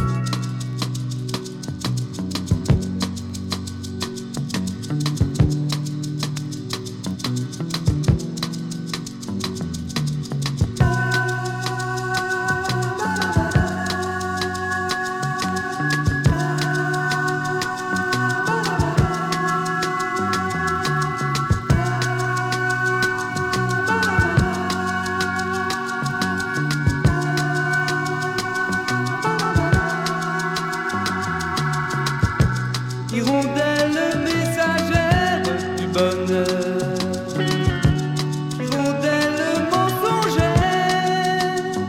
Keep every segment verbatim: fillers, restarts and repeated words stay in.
Hirondelle messagère du bonheur, hirondelle mensongère,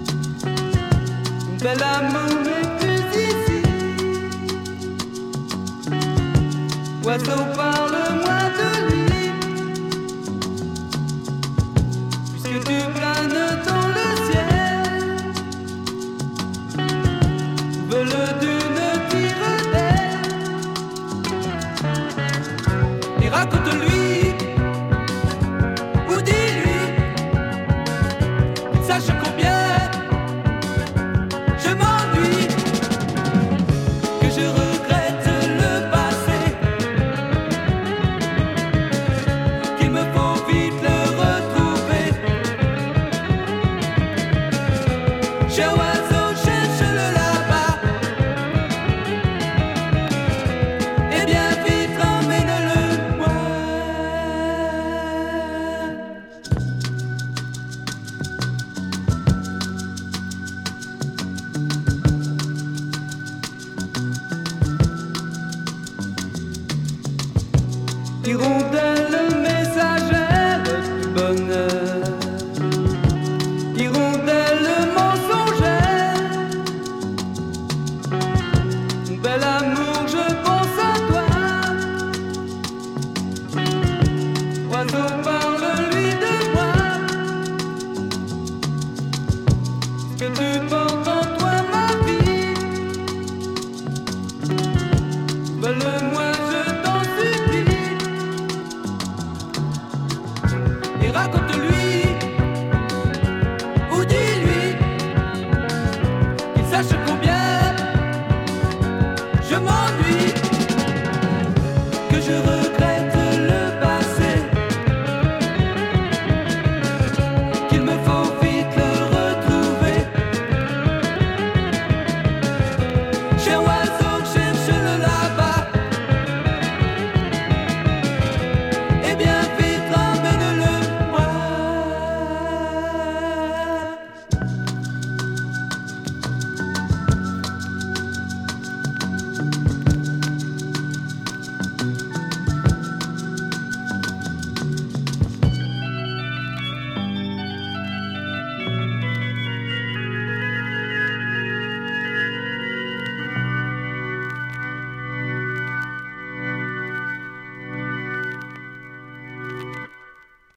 mon bel amour n'est plus ici. Oiseau, parle-moi de lui, puisque tu planes dans le ciel, vole d'une tire d'air. Et raconte-lui, ou dis-lui, sache combien je m'ennuie, que je regrette le passé, qu'il me faut vite le retrouver. Cher oiseau, cherche-le là-bas, et bien vite emmène-le. Hirondelle messagère du bonheur, hirondelle mensongère, mon bel amour, je pense à toi. Oiseau, parle-lui de moi, que tu portes en toi ma vie. Vole-moi, je t'en supplie. Et raconte-lui, ou dis-lui, qu'il sache combien je m'ennuie, que je